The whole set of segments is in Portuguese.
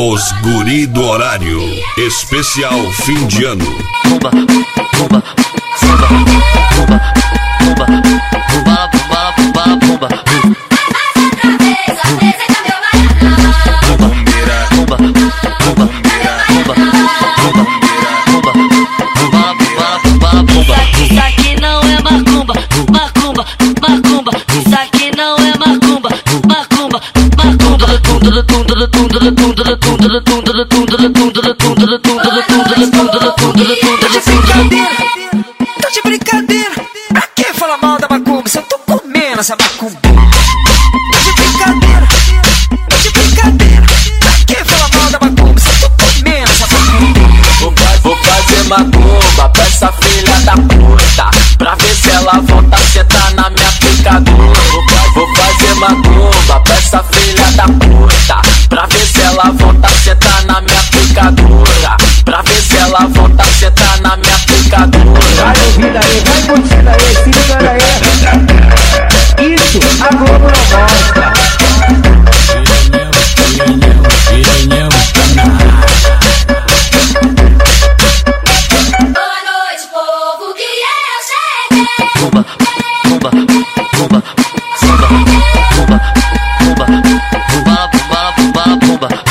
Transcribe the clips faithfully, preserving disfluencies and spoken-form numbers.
Os guri do horário. Especial fim de ano. Bumba, bumba, bumba, bumba, bumba, bumba, bumba, bumba, bumba. Isso aqui não é macumba, macumba, macumba. Isso aqui não é macumba, macumba, macumba. Tá de brincadeira, pra que falar mal da macumba se eu tô comendo essa macumba? Tá de brincadeira, tá de brincadeira, pra que falar mal da macumba se eu tô comendo essa macumba? Vou, vou fazer macumba pra essa filha da puta, pra ver se ela volta a sentar na minha picadura. Vou, vou fazer macumba pra essa filha da puta, pra ver se ela volta a sentar na minha picadura. Pra ver se ela volta a sentar na minha picadura. Vai ouvindo aí, vai curtindo aí, se ligando aí. Isso, a Globo não mostra. Boa noite, povo, que eu cheguei. Bumba, bumba, bumba, bumba, bumba, bumba, bumba, bumba, bumba, bumba.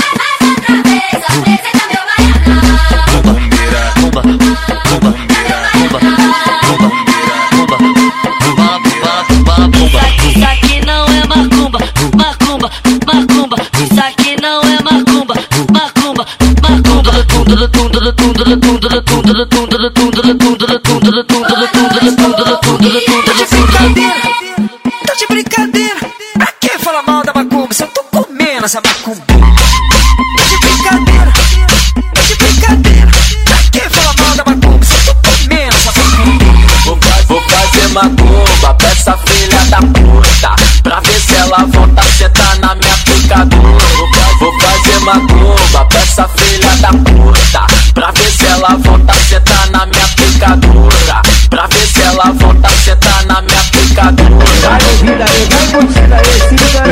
Isso aqui não é macumba, macumba, macumba. Isso aqui não é macumba, macumba, macumba. Tá de brincadeira, tá de brincadeira, pra que falar mal da macumba se eu tô comendo essa macumba? Tá de brincadeira, tá de brincadeira, pra que falar mal da macumba se eu tô comendo essa macumba? Vou, vou fazer macumba pra essa filha da puta, pra ver se ela volta a sentar na minha picadura. Vou, vou fazer macumba pra essa filha da puta, pra ver se ela volta a sentar na minha picadura. Pra ver se ela volta a sentar na minha picadura. Vai ouvindo aí, vai curtindo aí, se ligando